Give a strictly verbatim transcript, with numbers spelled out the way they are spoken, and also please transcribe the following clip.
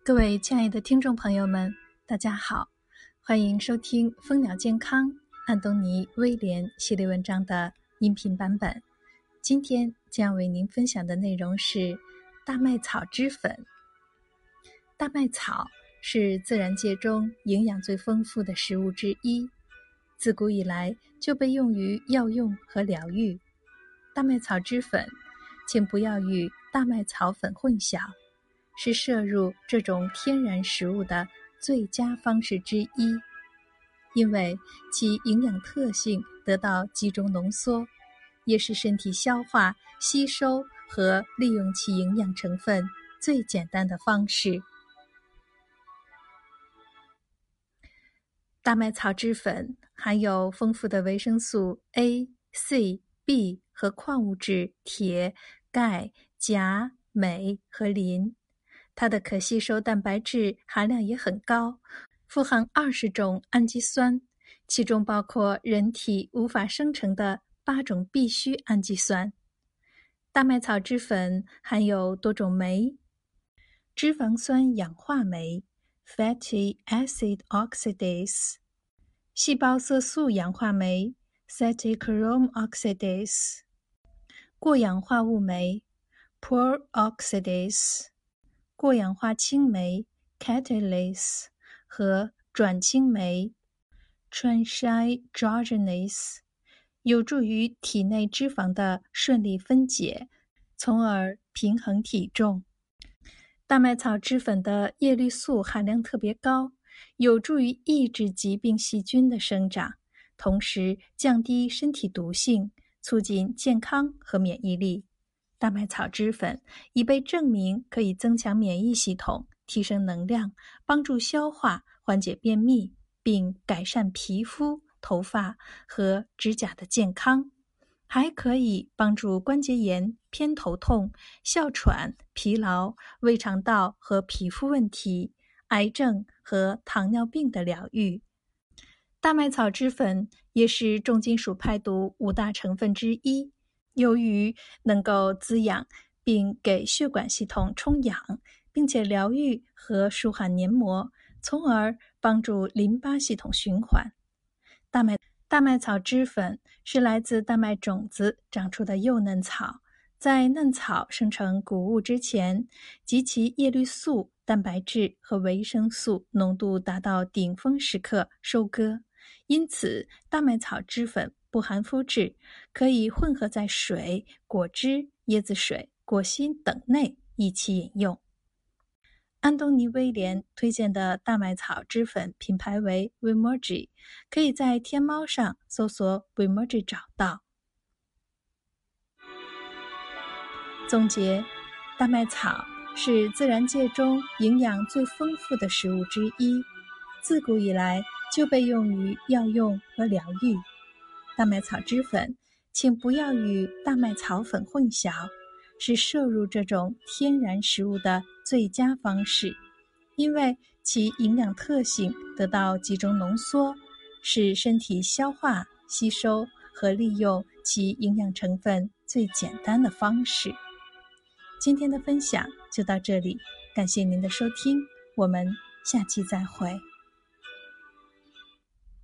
各位亲爱的听众朋友们，大家好，欢迎收听蜂鸟健康安东尼威廉系列文章的音频版本。今天将为您分享的内容是大麦草汁粉。大麦草是自然界中营养最丰富的食物之一，自古以来就被用于药用和疗愈。大麦草汁粉，请不要与大麦草粉混淆，是摄入这种天然食物的最佳方式之一，因为其营养特性得到集中浓缩，也是身体消化、吸收和利用其营养成分最简单的方式。大麦草汁粉含有丰富的维生素 A、C、B 和矿物质铁、钙、钾、镁和磷。它的可吸收蛋白质含量也很高，富含二十种氨基酸，其中包括人体无法生成的八种必需氨基酸。大麦草汁粉含有多种酶：脂肪酸氧化酶 fatty acid oxidase、细胞色素氧化酶 cytochrome oxidase、过氧化物酶 peroxidase、过氧化氢酶 catalase 和转氢酶 transhydrogenase， 有助于体内脂肪的顺利分解，从而平衡体重。大麦草汁粉的叶绿素含量特别高，有助于抑制疾病细菌的生长，同时降低身体毒性，促进健康和免疫力。大麦草汁粉已被证明可以增强免疫系统，提升能量，帮助消化，缓解便秘，并改善皮肤、头发和指甲的健康，还可以帮助关节炎、偏头痛、哮喘、疲劳、胃肠道和皮肤问题、癌症和糖尿病的疗愈。大麦草汁粉也是重金属排毒五大成分之一，由于能够滋养并给血管系统充氧，并且疗愈和舒缓黏膜，从而帮助淋巴系统循环。大麦大麦草汁粉是来自大麦种子长出的幼嫩草，在嫩草生成谷物之前，及其叶绿素、蛋白质和维生素浓度达到顶峰时刻收割，因此大麦草汁粉不含麸质，可以混合在水、果汁、椰子水、果心等内一起饮用。安东尼威廉推荐的大麦草汁粉品牌为 Wimoji， 可以在天猫上搜索 Wimoji 找到。总结，大麦草是自然界中营养最丰富的食物之一，自古以来就被用于药用和疗愈。大麦草汁粉，请不要与大麦草粉混淆，是摄入这种天然食物的最佳方式，因为其营养特性得到集中浓缩，是身体消化、吸收和利用其营养成分最简单的方式。今天的分享就到这里，感谢您的收听，我们下期再会。